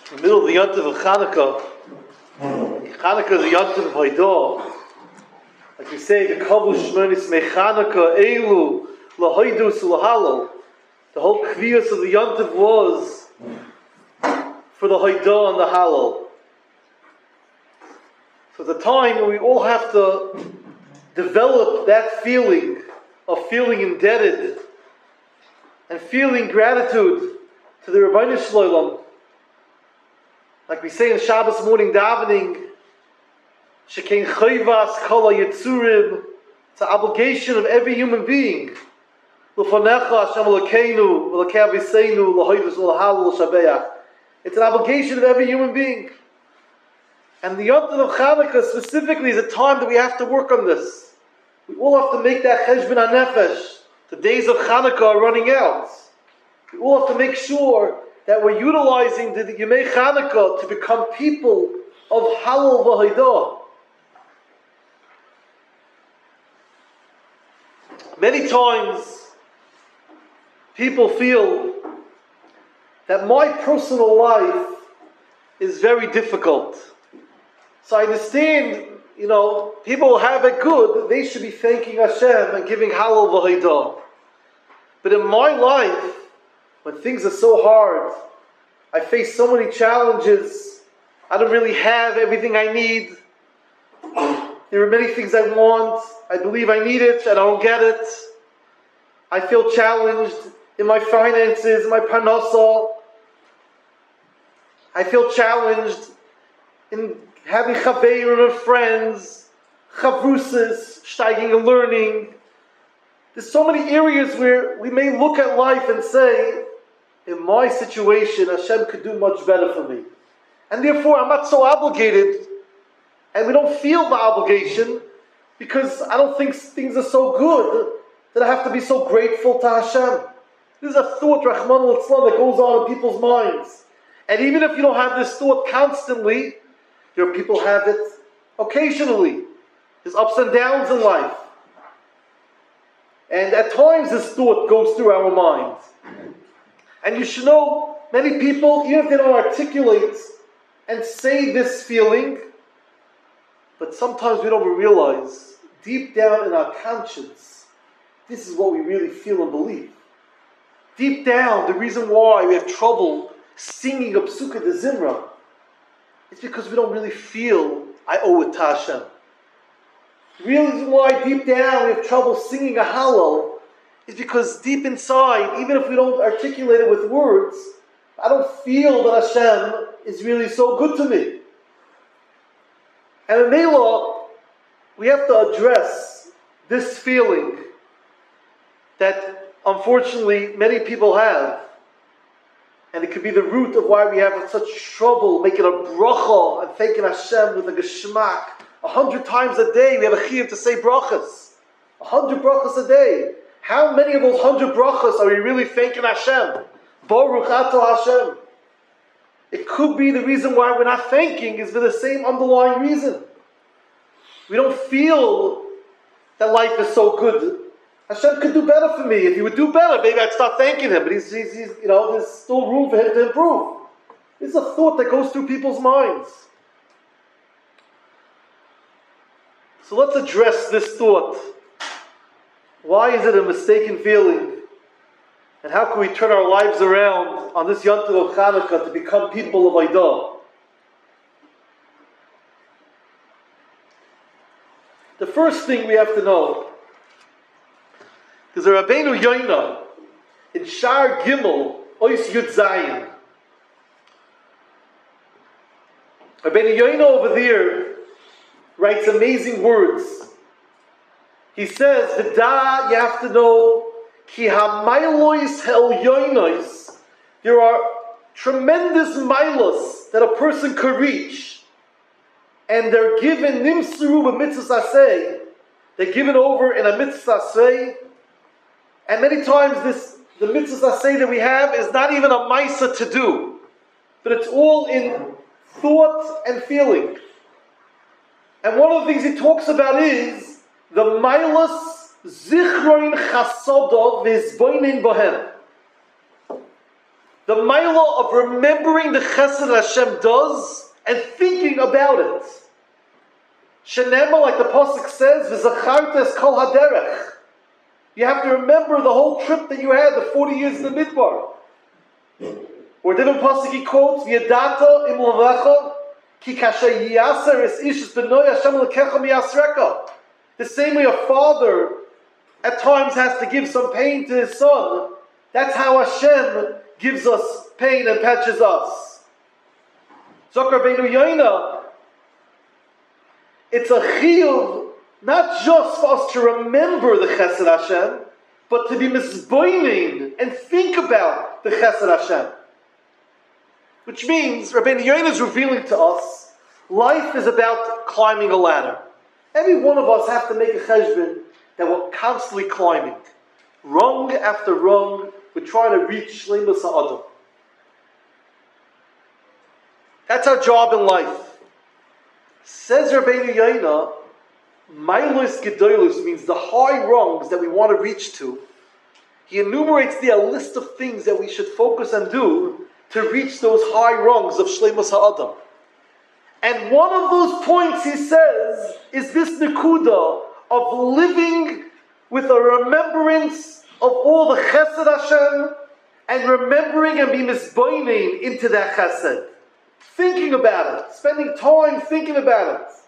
In the middle of the Yontif of Chanukah. Chanukah is the Yontif of Haidah. Like we say, the Kavu Shmonis Me Chanukah Eilu Lahaidus Lahalo. The whole kviyas of the Yontif was for the Haidah and the Halal. So the time when we all have to develop that feeling of feeling indebted and feeling gratitude to the Rebbeinu Shloim. Like we say in Shabbos morning davening, Shekein Chayvas Kol HaYetzurim, it's an obligation of every human being. L'fanecha Hashem Elokeinu, V'lekei Aviseinu, L'hoidus L'halal L'shabeach. It's an obligation of every human being. And the Yontif of Chanukah specifically is a time that we have to work on this. We all have to make that Cheshbon HaNefesh. The days of Chanukah are running out. We all have to make sure that we're utilizing the Yemei Chanukah to become people of Halal V'Haidah. Many times, people feel that my personal life is very difficult. So I understand, people have it good, they should be thanking Hashem and giving Halal V'Haidah. But in my life, when things are so hard, I face so many challenges, I don't really have everything I need. There are many things I want, I believe I need it, and I don't get it. I feel challenged in my finances, in my parnasa. I feel challenged in having chaveirim and friends, chavrusas, steiging and learning. There's so many areas where we may look at life and say, in my situation, Hashem could do much better for me. And therefore, I'm not so obligated, and we don't feel the obligation, because I don't think things are so good that I have to be so grateful to Hashem. This is a thought, Rahman al-Islam, that goes on in people's minds. And even if you don't have this thought constantly, there are people who have it occasionally. There's ups and downs in life. And at times this thought goes through our minds. And you should know, many people, even if they don't articulate and say this feeling, but sometimes we don't realize, deep down in our conscience, this is what we really feel and believe. Deep down, the reason why we have trouble singing a Psukkah de Zimra, it's because we don't really feel I owe it to Hashem. The reason why deep down we have trouble singing a Hallel is because deep inside, even if we don't articulate it with words, I don't feel that Hashem is really so good to me. And in Mela, we have to address this feeling that unfortunately many people have. And it could be the root of why we have such trouble making a bracha and thanking Hashem with a geschmack. 100 times a day we have a chiyuv to say brachas. 100 brachas a day. How many of those 100 brachas are we really thanking Hashem? Baruch Ato Hashem. It could be the reason why we're not thanking is for the same underlying reason. We don't feel that life is so good. Hashem could do better for me. If he would do better, maybe I'd start thanking him. But he's there's still room for him to improve. This is a thought that goes through people's minds. So let's address this thought. Why is it a mistaken feeling? And how can we turn our lives around on this Yontif of Chanukah to become people of Aidah? The first thing we have to know is the Rabbeinu Yoina in Shar Gimel Ois Yud Zayin. Rabbeinu Yoina over there writes amazing words. He says, "V'da, you have to know, ki ha-mailos hel-yoinos, there are tremendous milos that a person could reach, and they're given nimsuru b'mitzvah aseh, they're given over in a mitzvah aseh, and many times the mitzvah aseh that we have is not even a maisa to do, but it's all in thought and feeling. And one of the things he talks about is the milas zichroin chasodov v'izboinin bohem. The milah of remembering the chesed Hashem does and thinking about it. Shenema, like the pasuk says, v'zachartes kol haderech. You have to remember the whole trip that you had, the 40 years in the Midbar. Or different pasuk he quotes, v'yadata im levecha ki kasher yiyaser es ish b'noi Hashem lekecha miyasreka. The same way a father at times has to give some pain to his son, that's how Hashem gives us pain and patches us. Zokar Beinu Yoina, it's a chiyuv, not just for us to remember the Chesed Hashem, but to be misboining and think about the Chesed Hashem. Which means, Rabbeinu Yoina is revealing to us, life is about climbing a ladder. Every one of us have to make a cheshbon that we're constantly climbing. Rung after rung, we're trying to reach Shleimus HaAdam. That's our job in life. Says Rabbeinu Yoina, Mailus Gedoilus means the high rungs that we want to reach to. He enumerates there a list of things that we should focus and do to reach those high rungs of Shleimus HaAdam. And one of those points, he says, is this nekuda of living with a remembrance of all the chesed Hashem and remembering and be misboining into that chesed. Thinking about it, spending time thinking about it.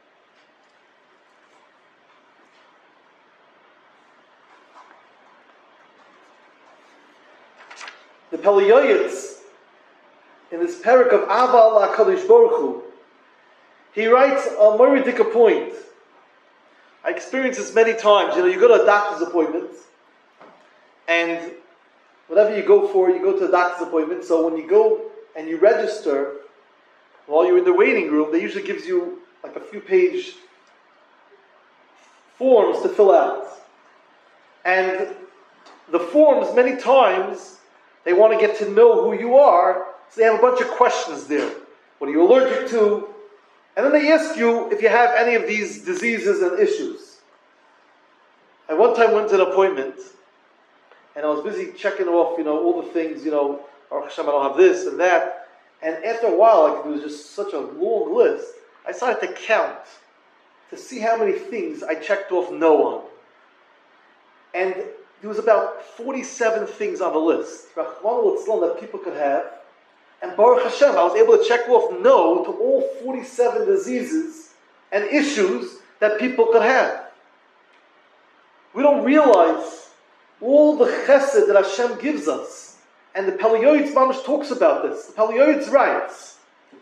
The Pele Yoetz, in this parak of Ava ala HaKadosh Baruch Hu, he writes a very dika point. I experienced this many times. You go to a doctor's appointment, and whatever you go for, you go to a doctor's appointment. So when you go and you register, while you're in the waiting room, they usually gives you like a few page forms to fill out. And the forms, many times, they want to get to know who you are, so they have a bunch of questions there. What are you allergic to? And then they ask you if you have any of these diseases and issues. I one time went to an appointment, and I was busy checking off, all the things, Baruch Hashem, I don't have this and that. And after a while, it was just such a long list, I started to count to see how many things I checked off no on. And there was about 47 things on the list, that people could have. And Baruch Hashem, I was able to check off no to all 47 diseases and issues that people could have. We don't realize all the chesed that Hashem gives us. And the Pele Yoetz Mamash talks about this. The Pele Yoetz writes,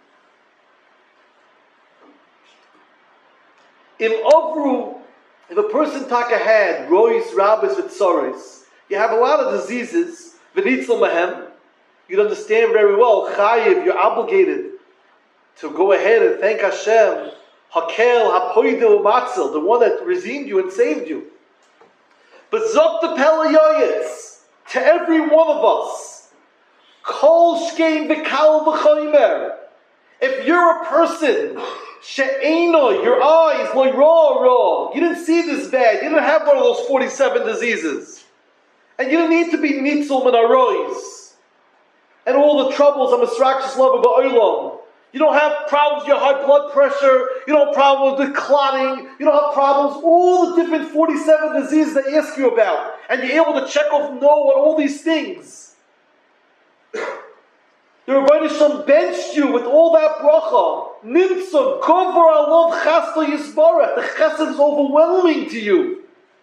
if a person taka had rois, rabbis, v'tzoros, you have a lot of diseases, v'nitzel mahem, you'd understand very well, chayiv, you're obligated to go ahead and thank Hashem, hakel, hapoidil, matzil, the one that redeemed you and saved you. But zok the Pele Yoetz, to every one of us, kol shkein v'kal v'chomer, if you're a person, she'eno, your eyes, loy raw, you didn't see this bad, you didn't have one of those 47 diseases, and you didn't need to be nitzul min harois, and all the troubles of Misrakshis Lava Ba'olam. You don't have problems with your high blood pressure, you don't have problems with clotting, you don't have problems, all the different 47 diseases they ask you about, and you're able to check off no on all these things. The Rebbeinu Shalom benched you with all that bracha. Nimtzah, gover alov chasla yisbarach. The chesed is overwhelming to you.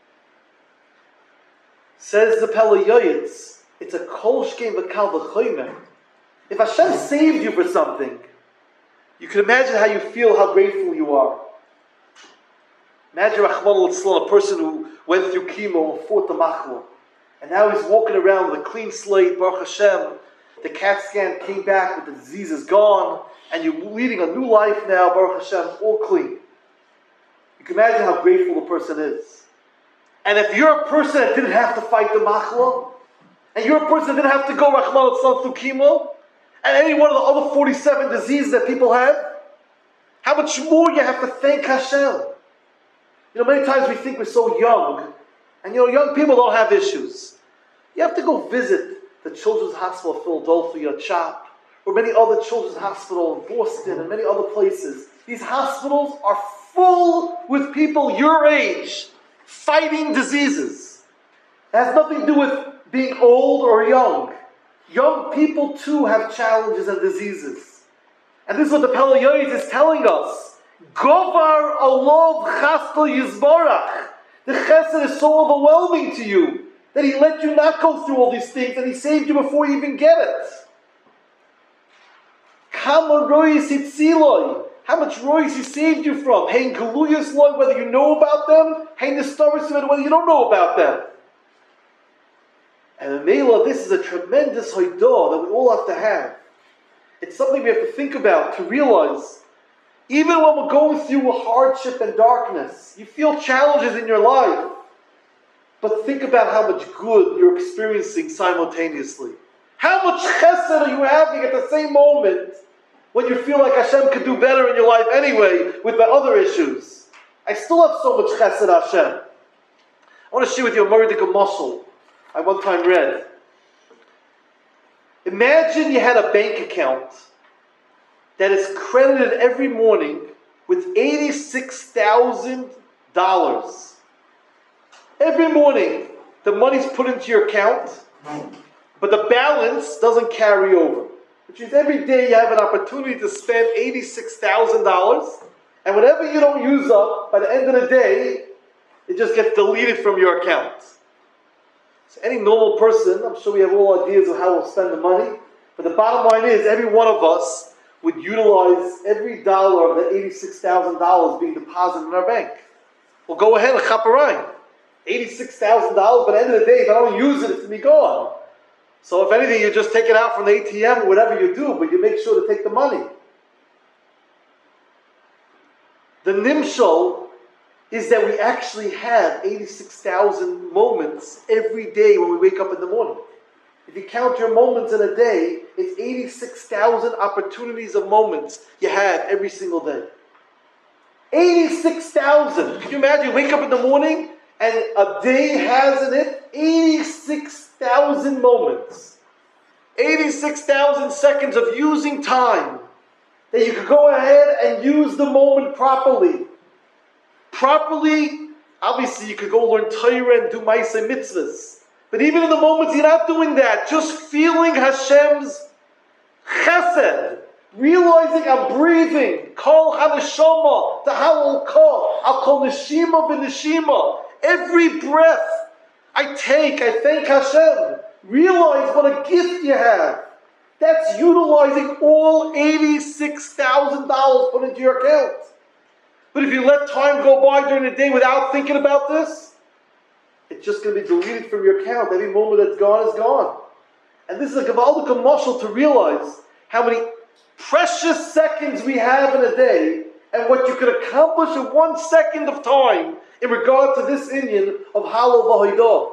Says the Pele Yoetz, it's a kol shkein v'kal v'chomer. If Hashem saved you for something, you can imagine how you feel, how grateful you are. Imagine Rachmana litzlan, a person who went through chemo and fought the machla, and now he's walking around with a clean slate, Baruch Hashem. The CAT scan came back with the disease is gone, and you're leading a new life now, Baruch Hashem, all clean. You can imagine how grateful the person is. And if you're a person that didn't have to fight the machla, and you're a person that didn't have to go Rachmana litzlan through chemo, and any one of the other 47 diseases that people have, how much more you have to thank Hashem. Many times we think we're so young, and young people don't have issues. You have to go visit the Children's Hospital of Philadelphia, CHOP, or many other children's hospitals in Boston and many other places. These hospitals are full with people your age fighting diseases. It has nothing to do with being old or young. Young people too have challenges and diseases. And this is what the Pele Yoetz is telling us. Govar alov chaskel yizbarach. The chesed is so overwhelming to you that he let you not go through all these things and he saved you before you even get it. Kama rois hitziloi. How much rois he saved you from? Hein galuyas loy, whether you know about them, hein nistaris, whether you don't know about them. And Mela, this is a tremendous haidah that we all have to have. It's something we have to think about, to realize, even when we're going through a hardship and darkness, you feel challenges in your life, but think about how much good you're experiencing simultaneously. How much chesed are you having at the same moment when you feel like Hashem could do better in your life anyway with the other issues? I still have so much chesed Hashem. I want to share with you a Mordechai muscle I one time read. Imagine you had a bank account that is credited every morning with $86,000. Every morning, the money's put into your account, but the balance doesn't carry over. Which means every day you have an opportunity to spend $86,000, and whatever you don't use up, by the end of the day, it just gets deleted from your account. So any normal person, I'm sure we have all ideas of how we'll spend the money, but the bottom line is every one of us would utilize every dollar of the $86,000 being deposited in our bank. Well, go ahead and chaparine. $86,000, but at the end of the day, if I don't use it, it's going to be gone. So if anything, you just take it out from the ATM or whatever you do, but you make sure to take the money. The nimshal is that we actually have 86,000 moments every day when we wake up in the morning. If you count your moments in a day, it's 86,000 opportunities of moments you have every single day. 86,000! Can you imagine? You wake up in the morning and a day has in it 86,000 moments. 86,000 seconds of using time that you could go ahead and use the moment properly. Properly, obviously you could go learn Torah and do Ma'aseh Mitzvahs. But even in the moments you're not doing that, just feeling Hashem's chesed, realizing I'm breathing, kol haneshama, ta'halal kol, I'll call neshima v'neshima. Every breath I take, I thank Hashem. Realize what a gift you have. That's utilizing all $86,000 put into your account. But if you let time go by during the day without thinking about this, it's just going to be deleted from your account. Every moment that's gone is gone. And this is a Gavaldik mashal to realize how many precious seconds we have in a day and what you could accomplish in 1 second of time in regard to this inyan of Halal V'Haidah.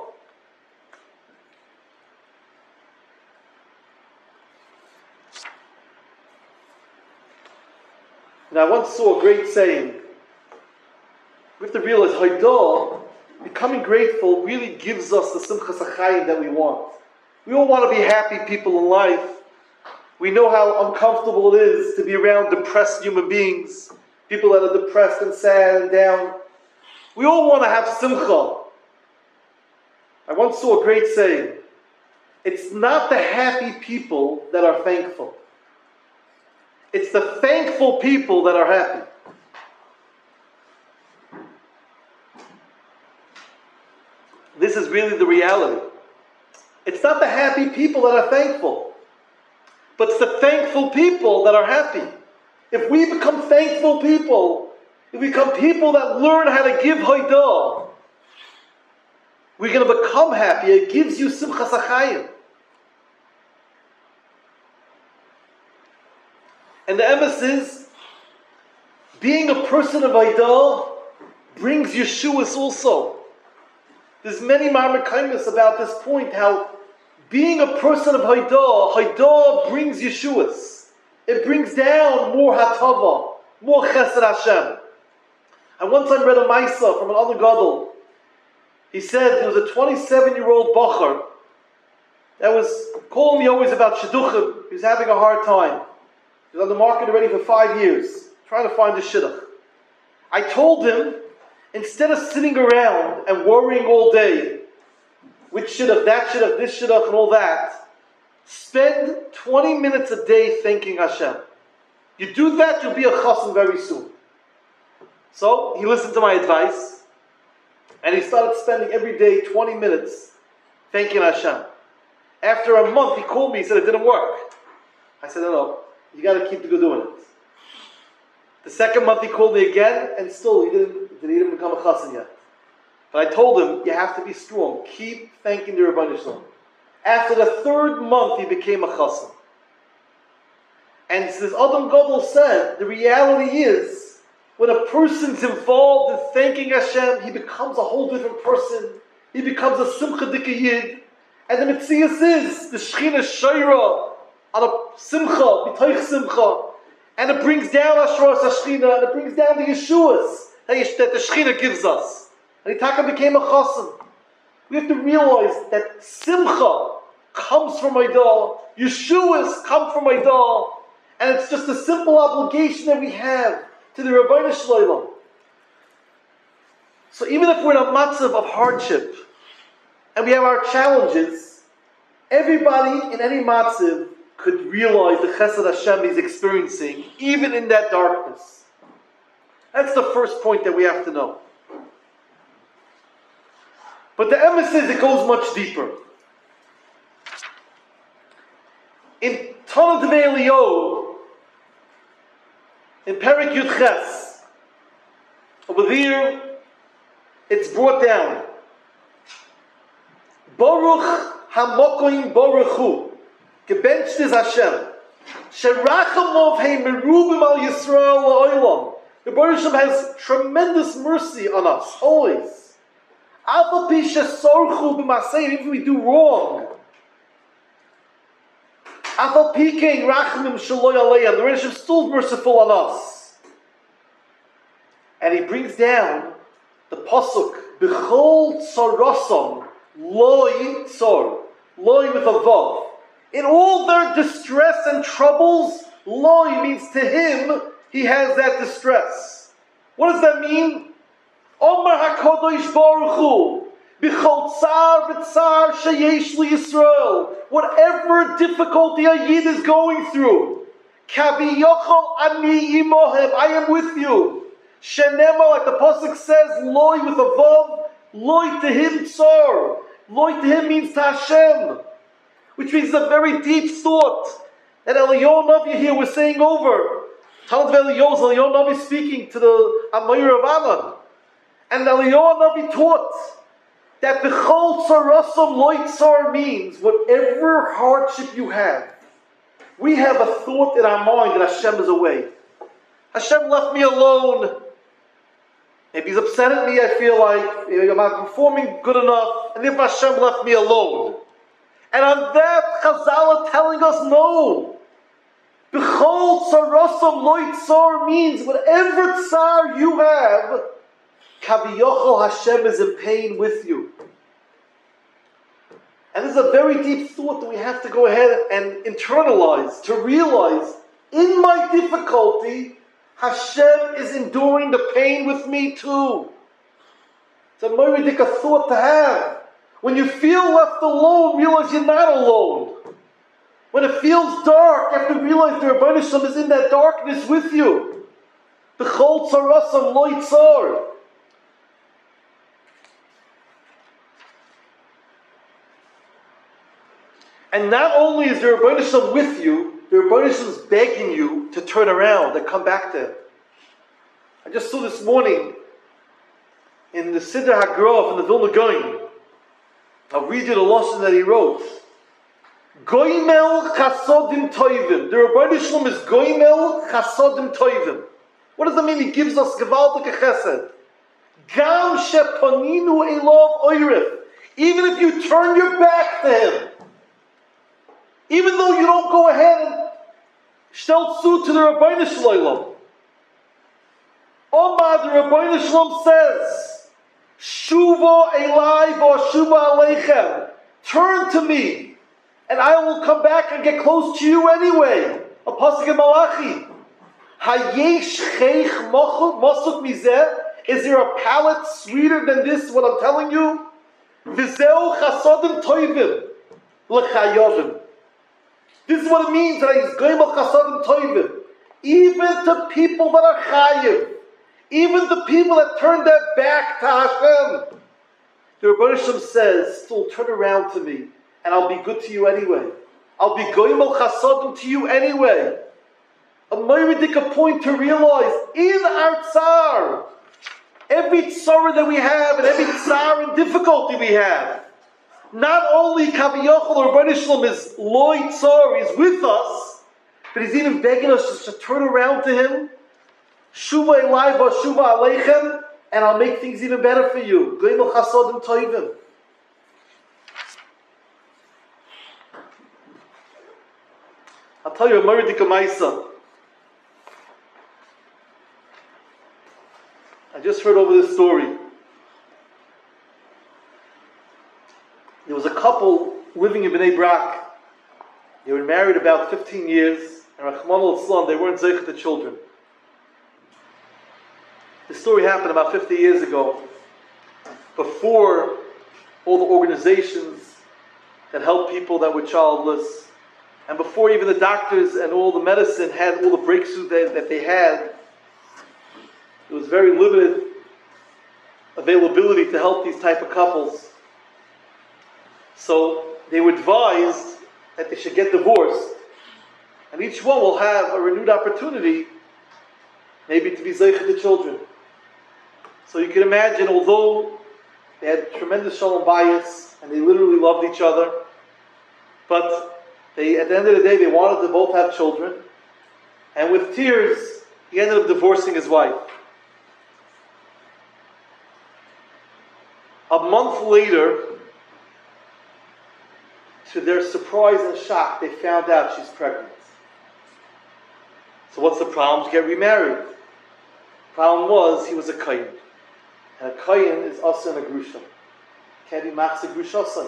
And I once saw a great saying. We have to realize Haidah, becoming grateful, really gives us the Simchas HaChayim that we want. We all want to be happy people in life. We know how uncomfortable it is to be around depressed human beings, people that are depressed and sad and down. We all want to have simcha. I once saw a great saying. It's not the happy people that are thankful. It's the thankful people that are happy. This is really the reality. It's not the happy people that are thankful, but it's the thankful people that are happy. If we become thankful people, if we become people that learn how to give Haidah, we're going to become happy. It gives you Simchas HaChayim. And the emes is, being a person of Haidah brings Yeshuas also. There's many Marmakaimis about this point, how being a person of Haidah brings Yeshuas. It brings down more Hatava, more Chesed Hashem. I one time read a Maisa from another Gadol. He said there was a 27-year-old Bachar that was calling me always about shidduchim. He was having a hard time. He was on the market already for 5 years, trying to find a shidduch. I told him, instead of sitting around and worrying all day, which shidduch, that shidduch, this shidduch, and all that, spend 20 minutes a day thanking Hashem. You do that, you'll be a chassan very soon. So he listened to my advice, and he started spending every day 20 minutes thanking Hashem. After a month, he called me. He said it didn't work. I said, no, you got to keep doing it. The second month, he called me again, and still he didn't become a chassan yet. But I told him, you have to be strong. Keep thanking the Rebbeinu Shalom. After the third month, he became a chassan. And this Adam Gadol said, the reality is, when a person's involved in thanking Hashem, he becomes a whole different person. He becomes a simcha dika yid. And the Metzias is, the Shechina Shoira, on a simcha, b'toich simcha. And it brings down Ashras HaShechina, and it brings down the Yeshuas that the Shechina gives us. And Itaka became a chassan. We have to realize that simcha comes from Eidah, Yeshuas come from Eidah, and it's just a simple obligation that we have to the Rebbeinu Shalom. So even if we're in a matzav of hardship, and we have our challenges, everybody in any matzav could realize the chesed Hashem is experiencing, even in that darkness. That's the first point that we have to know. But the emes is, it goes much deeper. In Tanakh Devei Eliyahu, in Perek Yud Ches, over there, it's brought down. Baruch HaMokoim Baruch Hu, gebenched is Hashem. Sherachamov Hei Merubim Al Yisrael La'olam. The Baruch Hashem has tremendous mercy on us, always. Afal pi shesorchu b'masei, even if we do wrong. Afal pi kein rachmim shelo yaleim. The Baruch Hashem is still merciful on us. And he brings down the pasuk, B'chol tzarasom, loy tzor, loy with a vav. In all their distress and troubles, loy means to him, he has that distress. What does that mean? Omar HaKadosh Baruch Hu, B'chol tzar v'tzar sheyesh liYisrael, whatever difficulty a yid is going through, Kaviyochol ani imohem, I am with you. Shenema, like the pasuk says, loy with a vav, loy to him tzar. Loy to him means to Hashem, which means a very deep thought that Eliyahu Navi here was saying over. Talmud of Eliyahu Navi speaking to the Amayir of Alan. And Eliyahu Navi taught that the B'chol tzarasom loy tzar means whatever hardship you have, we have a thought in our mind that Hashem is away. Hashem left me alone. Maybe he's upset at me, I feel like. I'm not performing good enough. And if Hashem left me alone. And on that, Chazal are telling us no. B'chol tzarasom loy tzar means whatever tzar you have, Kaviyochol Hashem is in pain with you. And this is a very deep thought that we have to go ahead and internalize, to realize, in my difficulty, Hashem is enduring the pain with me too. It's a moiridik thought to have. When you feel left alone, realize you're not alone. When it feels dark, you have to realize the Rebbeinu Shalom is in that darkness with you. B'chol tzarasom loy tzar. And not only is the Rebbeinu Shalom with you, the Rebbeinu Shalom is begging you to turn around and come back to him. I just saw this morning in the Siddur HaGrov in the Vilna Gaon. I'll read you the lesson that he wrote. Goimel chasodim toivim. The Rebbeinu Shalom is goimel chasodim toivim. What does that mean? He gives us gevaldik chesed. Gam sheponinu elov oirif. Even if you turn your back to him, even though you don't go ahead and shteltzu to the Rebbeinu Shalom, Omar, the Rebbeinu Shalom says, Shuva elai v'shuva aleichem. Turn to me. and I will come back and get close to you anyway. A pasuk in Malachi. Hayesh cheich mosuk mizeh. Is there a palate sweeter than this? What I'm telling you? V'zeu chasadim toivim l'chayovim. This is what it means that he's going al chasadim toivim. Even to people that are chayiv, even the people that turn their back to Hashem. The Rebbeinu Shem says, still turn around to me, and I'll be good to you anyway. I'll be goyim al chasadim to you anyway. A myridic point to realize, in our tsar, every tzara that we have, and every tsar and difficulty we have, not only Kaviyachol or Rebbeinu Shem is loy tsar, he's with us, but he's even begging us just to turn around to him. Shuva elai v'shuva aleichem, and I'll make things even better for you. Goyim al chasadim toivim. I'll tell you a Meridik Maisa. I just heard over this story. There was a couple living in Bnei Brak. They were married about 15 years. And Rachmana litzlan, they weren't zeichet to children. This story happened about 50 years ago, before all the organizations that helped people that were childless, and before even the doctors and all the medicine had all the breakthroughs that they had. There was very limited availability to help these type of couples. So they were advised that they should get divorced. And each one will have a renewed opportunity, maybe to be zeichet to children. So you can imagine, although they had tremendous shalom bayis, and they literally loved each other, but they, at the end of the day, they wanted to both have children. And with tears, he ended up divorcing his wife. A month later, to their surprise and shock, they found out she's pregnant. So what's the problem? To get remarried. The problem was, he was a kohen. And a kohen is asa and a grusha. Can't be machzeh grushasai.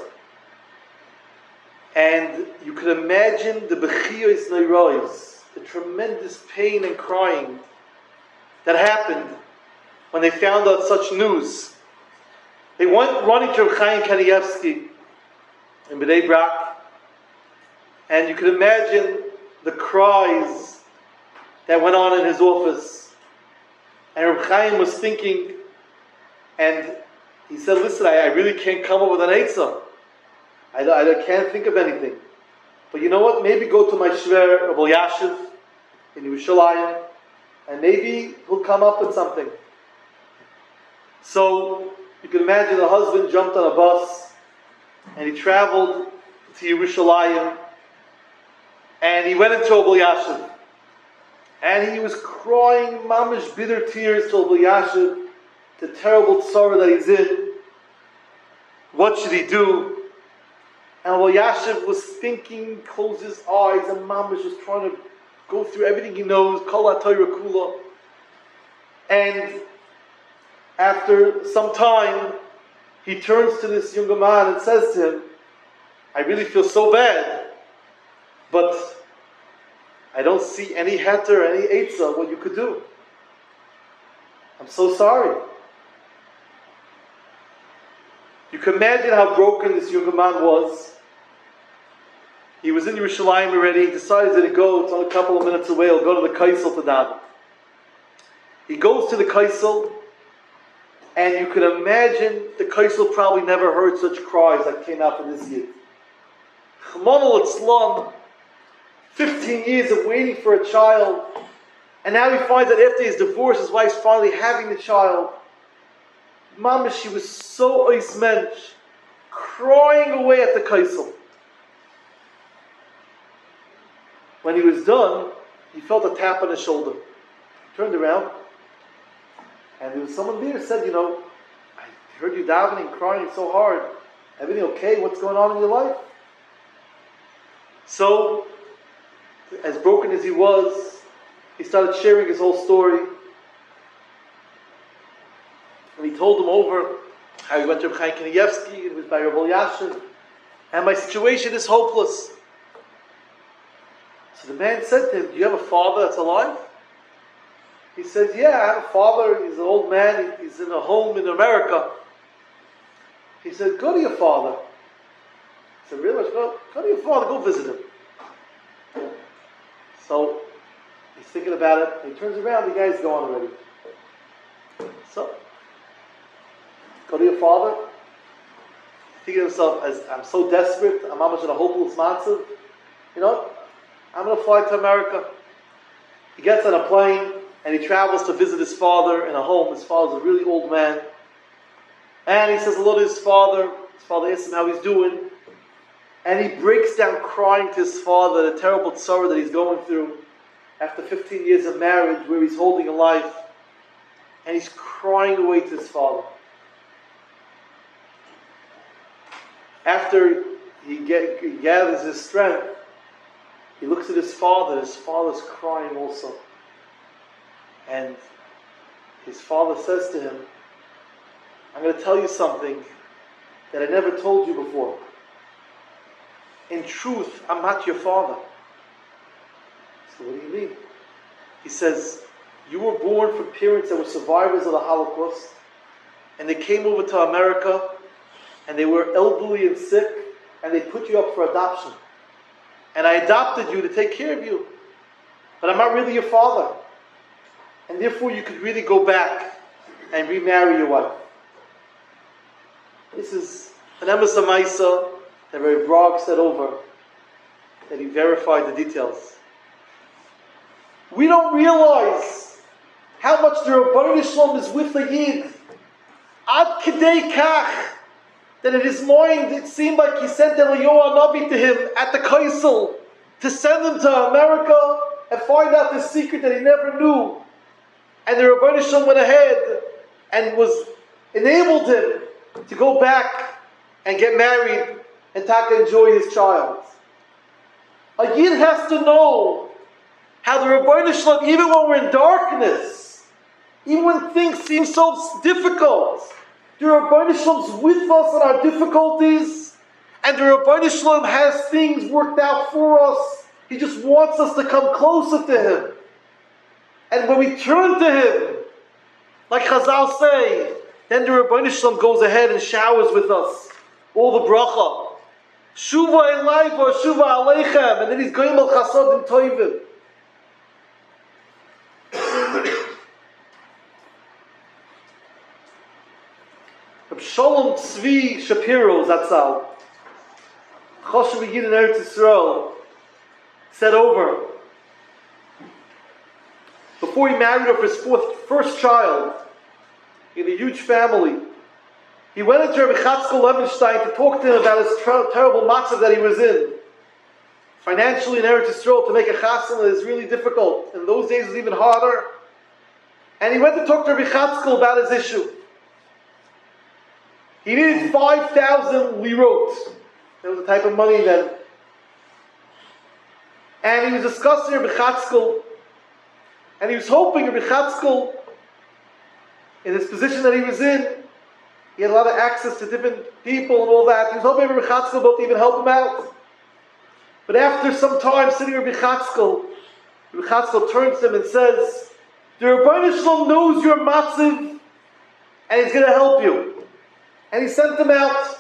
And you could imagine the bechiyos neirois, the tremendous pain and crying that happened when they found out such news. They went running to Reb Chaim Kanievsky in Bnei Brak, and you could imagine the cries that went on in his office. And Reb Chaim was thinking, and he said, listen, I really can't come up with an eitzah. I can't think of anything. But you know what? Maybe go to my shver, Rabbi Yashiv, in Yerushalayim, and maybe he'll come up with something. So you can imagine the husband jumped on a bus, and he traveled to Yerushalayim, and he went into Rabbi Yashiv. And he was crying mamish bitter tears to Rabbi Yashiv, the terrible tzara that he's in. What should he do? And Rabbi Yashiv was thinking, closed his eyes, and mamish was trying to go through everything he knows, kol ha-Torah kula. And after some time, he turns to this younger man and says to him, I really feel so bad, but I don't see any heter, any eitzah, what you could do. I'm so sorry. You can imagine how broken this younger man was. He was in Yerushalayim already. He decided to go. It's only a couple of minutes away. He'll go to the Kaisel to daven. He goes to the Kaisel, and you can imagine the Kaisel probably never heard such cries that came out from this yid. Ch'mon al 15 years of waiting for a child, and now he finds that after his divorce, his wife's finally having the child. Mama, she was so oismensch, crying away at the Kaisel. When he was done, he felt a tap on his shoulder. He turned around, and there was someone there who said, I heard you davening, crying so hard. Everything okay? What's going on in your life? So, as broken as he was, he started sharing his whole story. And he told him over how he went to Reb Chaim Kanievsky, and it was by Rabbi Yashiv. and my situation is hopeless. So the man said to him, do you have a father that's alive? He says, yeah, I have a father. He's an old man. He's in a home in America. He said, go to your father. He said, really? Go to your father. Go visit him. So he's thinking about it. And he turns around. The guy's gone already. So, go to your father. Thinking to himself, as I'm so desperate, I'm almost in a hopeless matzav. You know, I'm going to fly to America. He gets on a plane and he travels to visit his father in a home. His father's a really old man. And he says hello to his father. His father asks him how he's doing. And he breaks down crying to his father, the terrible sorrow that he's going through after 15 years of marriage where he's holding a life. And he's crying away to his father. After he gathers his strength, he looks at his father. His father's crying also. And his father says to him, I'm going to tell you something that I never told you before. In truth, I'm not your father. So what do you mean? He says, you were born from parents that were survivors of the Holocaust, and they came over to America, and they were elderly and sick, and they put you up for adoption. And I adopted you to take care of you. But I'm not really your father. And therefore you could really go back and remarry your wife. This is an emes hamaisa that Rabbi Brog said over, that he verified the details. We don't realize how much the Rabbeinu Shalom is with the Yid. Ad kedei kach, that in his mind it seemed like he sent Eliyahu Navi to him at the Kaisel to send him to America and find out the secret that he never knew. And the Rabbeinu Shalom went ahead and enabled him to go back and get married and to enjoy his child. A Yid has to know how the Rabbeinu Shalom, even when we're in darkness, even when things seem so difficult, the Rabbeinu Shalom's with us in our difficulties, and the Rabbeinu Shalom has things worked out for us. He just wants us to come closer to Him. And when we turn to Him, like Chazal say, then the Rabbeinu Shalom goes ahead and showers with us all the bracha. Shuva elayva, shuva aleichem, and then He's going al chasadim toivim. Shalom Tzvi Shapiro Zatzal, Choshev Yid in Eretz Yisrael, said over, before he married her for his first child, in a huge family, he went into Rabbi Chatzkel Levenstein to talk to him about his terrible matzav that he was in. Financially in Eretz Yisrael, to make a chasana is really difficult. In those days it was even harder. And he went to talk to Rabbi Chatzkel about his issue. He needed 5,000 lirot. That was the type of money then. And he was discussing Rabbi Chatzkel. And he was hoping Rabbi Chatzkel, in his position that he was in, he had a lot of access to different people and all that. He was hoping Rabbi Chatzkel would even help him out. But after some time sitting with Rabbi Chatzkel turns to him and says, the Rabbeinu Shalom knows your matziv, and he's going to help you. And he sent him out.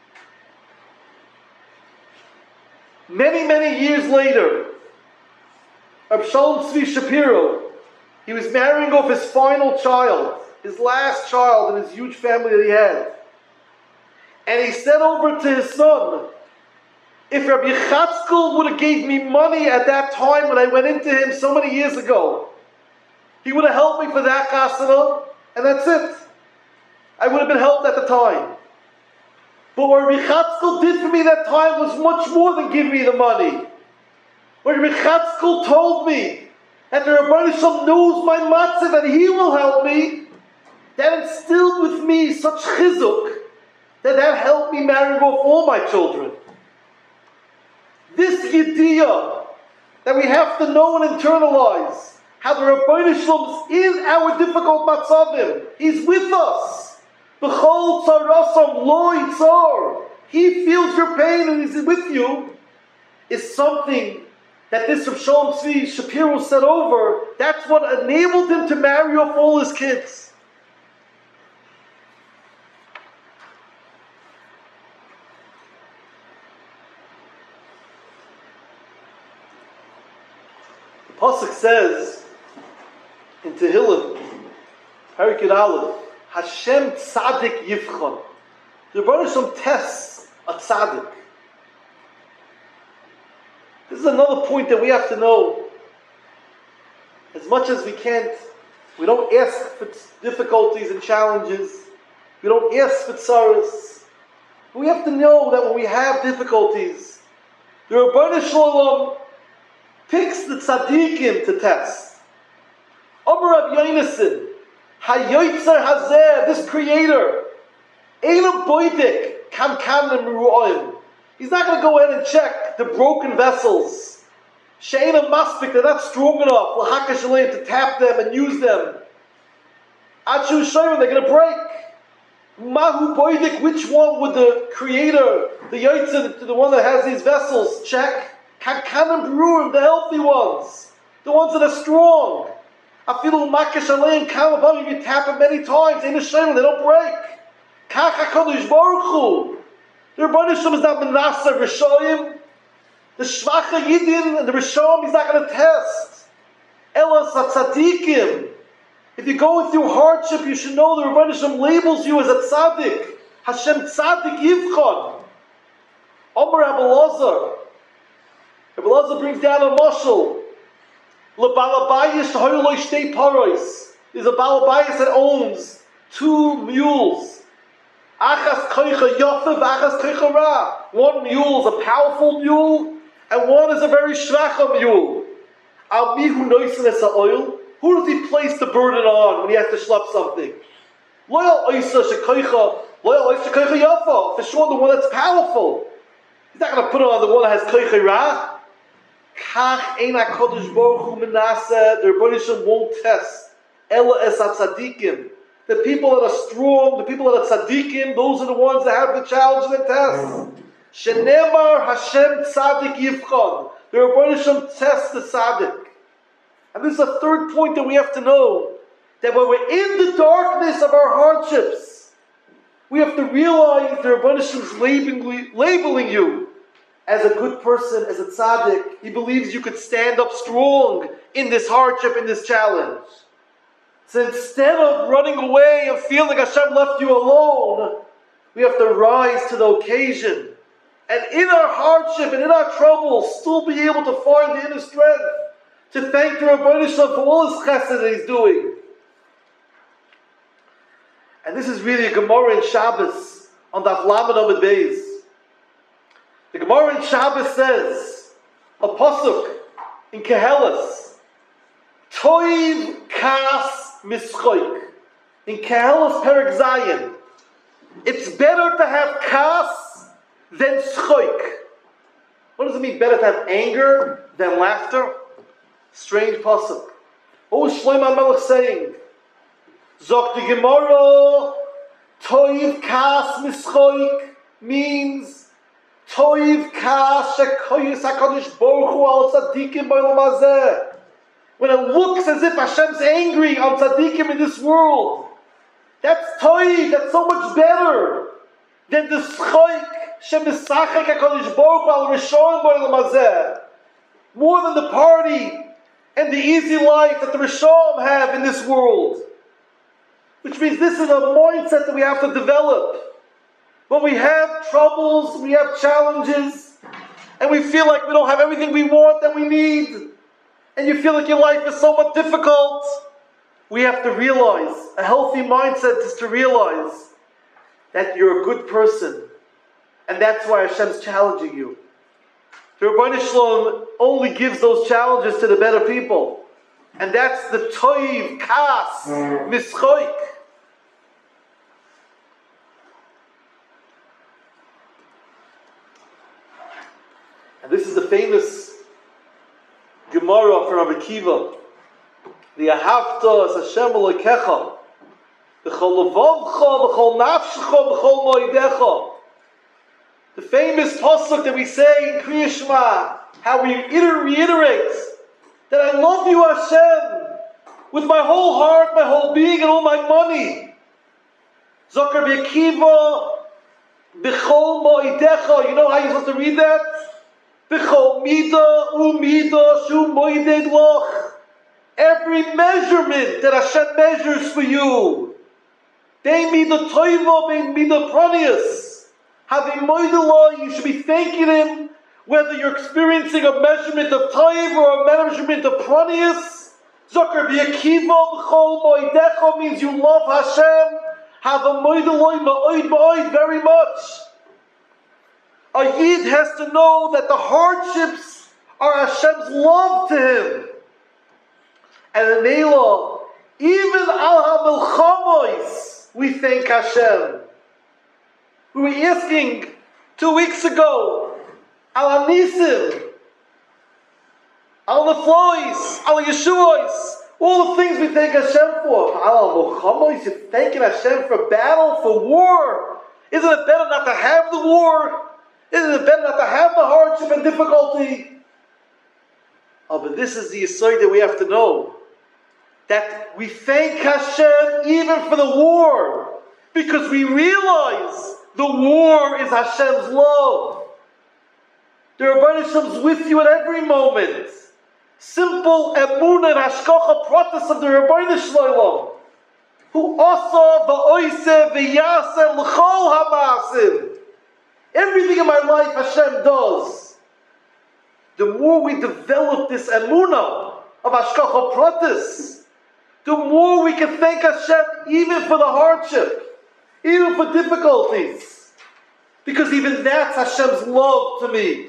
Many, many years later, Reb Shalom Tzvi Shapiro, he was marrying off his final child, his last child in his huge family that he had. And he said over to his son, if Rabbi Chatzkel would have gave me money at that time when I went into him so many years ago, he would have helped me for that chasana, and that's it. I would have been helped at the time. But what Rabbi Chatzkel did for me that time was much more than give me the money. When Rabbi Chatzkel told me that the Rabbeinu Shalom knows my matzav and he will help me, that instilled with me such chizuk that helped me marry off all my children. This yediyah that we have to know and internalize, how the Rabbeinu Shalom is in our difficult matzavim. He's with us. B'chol tzarasam lo yitzar. he feels your pain and he's with you, is something that this Rav Shalom Tzvi Shapiro said over. That's what enabled him to marry off all his kids. The Pasuk says in Tehillim, Perikid Aleph, Hashem Tzadik Yivchon. The Rebbeinu Shalom tests a tzaddik. This is another point that we have to know. As much as we we don't ask for difficulties and challenges. We don't ask for tzaras. We have to know that when we have difficulties, the Rebbeinu Shalom picks the tzaddikim to test. Amar Rav Yonason, Hayoytzer Hazeh, this creator, Elam Boidik, Kam Kamnim Ru'oim. He's not going to go ahead and check the broken vessels. She'ena Maspik, they're not strong enough, L'haka Shalim, to tap them and use them. Achu Shayim, they're going to break. Mahu Boidik, which one would the creator, the Yoytzer, the one that has these vessels, check? Kam Kamnim Ru'oim, the healthy ones, the ones that are strong. Afilu Makash Aleim, Kamabam, you tap them many times, Eina Shayim, they don't break. Kach HaKadosh Baruch Hu. The Rebbeinu Shalom is not Menaseh Rishayim. The Shvacha Yidin and the Rishayim he's not going to test. Elas HaTzadikim. If you're going through hardship, you should know the Rebbeinu Shalom labels you as a tzaddik. Hashem Tzadik Yivchon. Omer Rabbi Elazar. Rabbi Elazar brings down a mashal. Lebalabayis hoyloi shtei paros. There's a balabayis that owns 2 mules. Achas koicha yofav, achas koicha ra. One mule is a powerful mule, and one is a very shvacha mule. Al mihu noisin es ha'oil. Who does he place the burden on when he has to schlep something? Loyal oisa shekoicha, loyal oisa koicha yofa. For sure, the one that's powerful. He's not going to put it on the one that has koicha ra. Kach ein HaKadosh Baruch Hu menaseh. The Rebbeinu Shalom won't test. Ela es hatzadikim. The people that are strong, the people that are tzaddikim, those are the ones that have the challenges and tests. Shenemar Hashem Tzadik Yivchon. The Rebbeinu Shalom tests the tzaddik. And this is a third point that we have to know. That when we're in the darkness of our hardships, we have to realize the Rebbeinu Shalom is labeling you as a good person, as a tzaddik. He believes you could stand up strong in this hardship, in this challenge. So instead of running away and feeling Hashem left you alone, we have to rise to the occasion. And in our hardship and in our troubles, still be able to find the inner strength to thank the Rebbeinu Shalom for all his chesed that he's doing. And this is really a Gemara in Shabbos on Daf Lamed Amud Beis. The Gemara in Shabbos says, a pasuk in Kehelis, Toiv Kas Mischoik. In Kehelis Perek Zayin, it's better to have kas than schoik. What does it mean, better to have anger than laughter? Strange pasuk. What was Shlomo HaMelech saying? Zok the Gemara, Toiv kas mischoik means Toiv kas shekoyis HaKadosh Baruch Hu al tzadikim b'olam hazeh. When it looks as if Hashem's angry on tzaddikim in this world, that's toiv, that's so much better than the schoik shemisachek HaKadosh Baruch Hu al rishon b'olam hazeh. More than the party and the easy life that the Rishon have in this world. Which means this is a mindset that we have to develop. When we have troubles, we have challenges, and we feel like we don't have everything we want that we need, and you feel like your life is somewhat difficult, we have to realize, a healthy mindset is to realize that you're a good person, and that's why Hashem's challenging you. The Rebbeinu Shalom only gives those challenges to the better people, and that's the toiv, kas, mischoik. And this is the famous Gemara from Rabbi Akiva. The Ahavta es Hashem Elokecha v'chol levavcha v'chol nafshecha v'chol moedecha. The famous pasuk that we say in Kriya Shema, how we reiterate that I love you, Hashem, with my whole heart, my whole being, and all my money. Zokar B'Akiva, B'chol Mo'idecha. You know how you're supposed to read that? B'chol Mida Umida Shu Mo'ided Loch. Every measurement that Hashem measures for you. Bein Mida Toiva, Bein Mida Pranius. Having Mo'ideh, you should be thanking Him, whether you're experiencing a measurement of Toiv or a measurement of Pranius. Zokar B'Akiva B'chol Mo'idecha means you love Hashem. Have a Mo'id very much. A Yid has to know that the hardships are Hashem's love to him. And in Elah, even al ha-milchamois, we thank Hashem. We were asking 2 weeks ago, al ha-nisim, al neflois, al yeshuos, all the things we thank Hashem for. Al ha-milchamois, you're thanking Hashem for battle, for war. Isn't it better not to have the war? Isn't it better not to have the hardship and difficulty? Oh, but this is the yesod that we have to know. That we thank Hashem even for the war. Because we realize the war is Hashem's love. The Rebbeinu Shalom's with you at every moment. Simple emunah and hashkacha pratis of the Rebbeinu Shalom. Who asa v'oiseh v'yaseh l'chol ha'ma'asim. Everything in my life Hashem does. The more we develop this emunah of hashkacha pratis, the more we can thank Hashem even for the hardship, even for difficulties. Because even that's Hashem's love to me.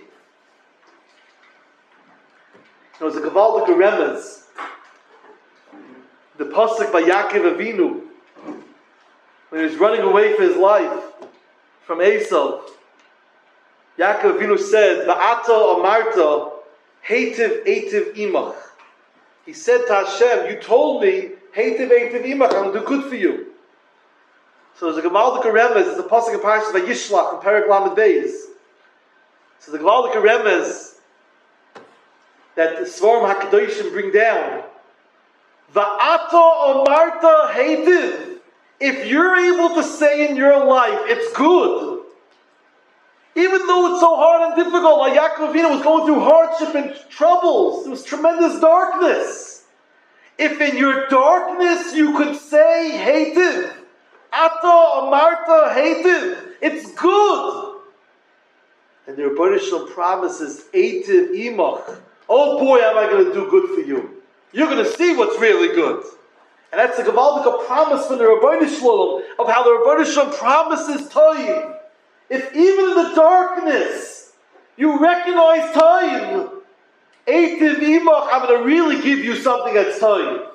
There was a Gavaldik Remez, the pasuk by Yaakov Avinu, when he was running away for his life from Esau. Yaakov Avinu said, "Va'ata amarta, heitiv eitiv imach." He said to Hashem, "You told me, heitiv eitiv imach, I'm going to do good for you." So there's a Gavaldik Remez, it's a pasuk in Parashas Vayishlach in Perek Lamed Beis. So the Gavaldik Remez that the Svarim HaKadoshim bring down, Va'ata amarta heitiv. If you're able to say in your life, it's good, even though it's so hard and difficult, like Yaakov Avinu was going through hardship and troubles, there was tremendous darkness. If in your darkness you could say heitiv, Ata amarta heitiv, it's good. And the Rebbeinu Shalom promises eitiv imach. Oh boy, am I going to do good for you. You're going to see what's really good. And that's a Gavaldik promise from the Rebbeinu Shalom of how the Rebbeinu Shalom promises Toiv. If even in the darkness you recognize Toiv, eitiv imach, I'm going to really give you something that's Toiv.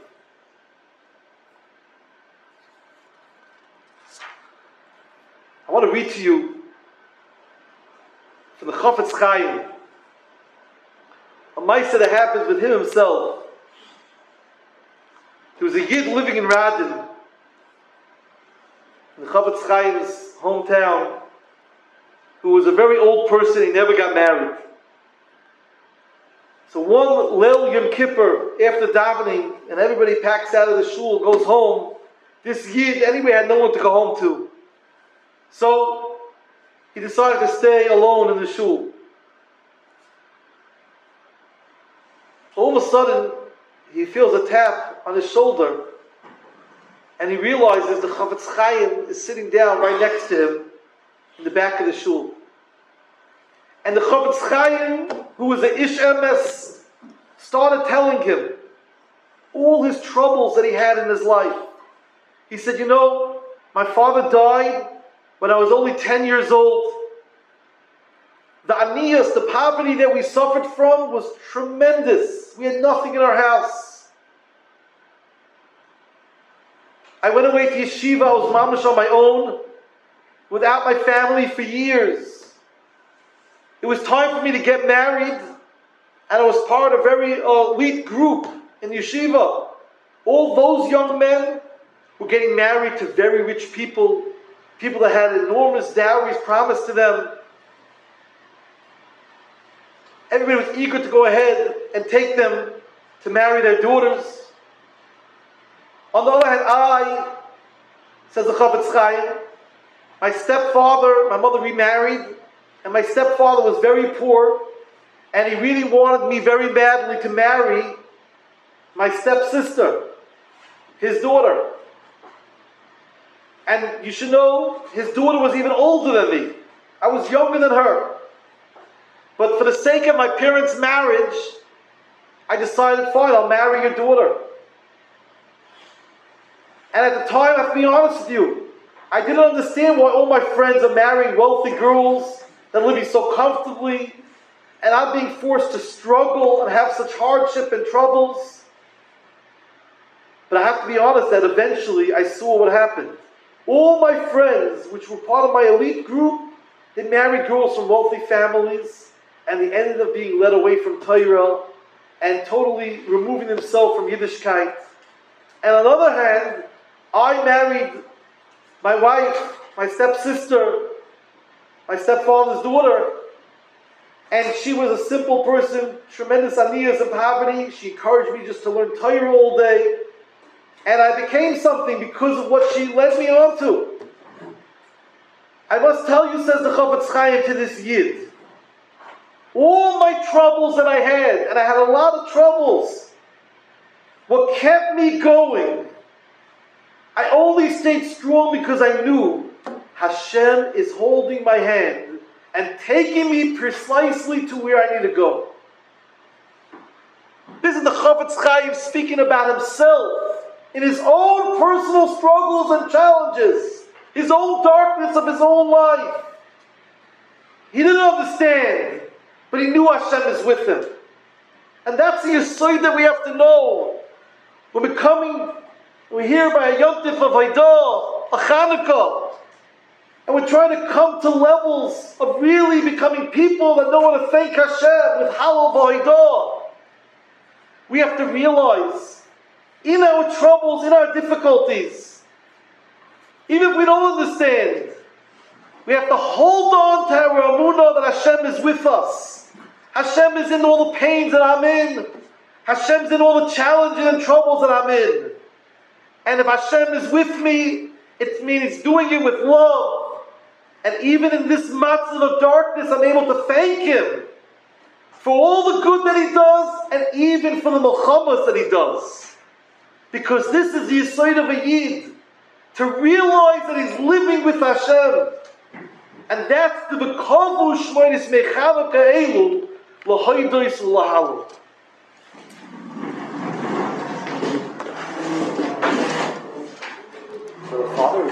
I want to read to you from the Chafetz Chaim a ma'aseh that happens with him himself. There was a Yid living in Radin, in the Chafetz Chaim's hometown, who was a very old person. He never got married. So one Leil Yom Kippur, after davening, and everybody packs out of the shul, goes home, this Yid anyway had no one to go home to. So he decided to stay alone in the shul. All of a sudden, he feels a tap on his shoulder, and he realizes the Chafetz Chaim is sitting down right next to him in the back of the shul. And the Chafetz Chaim, who was an Ish Emes, started telling him all his troubles that he had in his life. He said, "You know, my father died when I was only 10 years old. The aniyas, the poverty that we suffered from was tremendous. We had nothing in our house. I went away to yeshiva, I was mamash on my own, without my family for years. It was time for me to get married, and I was part of a very elite group in yeshiva. All those young men were getting married to very rich people, people that had enormous dowries promised to them. Everybody was eager to go ahead and take them to marry their daughters. On the other hand, says the Chafetz Chaim, my stepfather, my mother remarried, and my stepfather was very poor, and he really wanted me very badly to marry my stepsister, his daughter. And you should know, his daughter was even older than me. I was younger than her. But for the sake of my parents' marriage, I decided, fine, I'll marry your daughter. And at the time, I have to be honest with you, I didn't understand why all my friends are marrying wealthy girls that are living so comfortably, and I'm being forced to struggle and have such hardship and troubles. But I have to be honest that eventually I saw what happened. All my friends, which were part of my elite group, they married girls from wealthy families, and they ended up being led away from Torah and totally removing themselves from Yiddishkeit. And on the other hand, I married my wife, my stepsister, my stepfather's daughter, and she was a simple person, tremendous aniyas of poverty. She encouraged me just to learn Torah all day. And I became something because of what she led me on to. I must tell you, says the Chafetz Chaim to this Yid, all my troubles that I had, and I had a lot of troubles, what kept me going, I only stayed strong because I knew Hashem is holding my hand and taking me precisely to where I need to go. This is the Chafetz Chaim speaking about himself in his own personal struggles and challenges, his own darkness of his own life. He didn't understand, but he knew Hashem is with him. And that's the yesod that we have to know. We're here by a Yom Tif of Haidah, a Chanukah, and we're trying to come to levels of really becoming people that know how to thank Hashem with Halal v'Haidah. We have to realize, in our troubles, in our difficulties, even if we don't understand, we have to hold on to our amunah that Hashem is with us. Hashem is in all the pains that I'm in. Hashem's in all the challenges and troubles that I'm in. And if Hashem is with me, it means He's doing it with love. And even in this matzah of darkness, I'm able to thank Him for all the good that He does, and even for the milchamas that He does. Because this is the yesod of a Yid, to realize that he's living with Hashem. And that's the V'kavu Shmoynis Mechanukah Elu L'hoidos L'halal.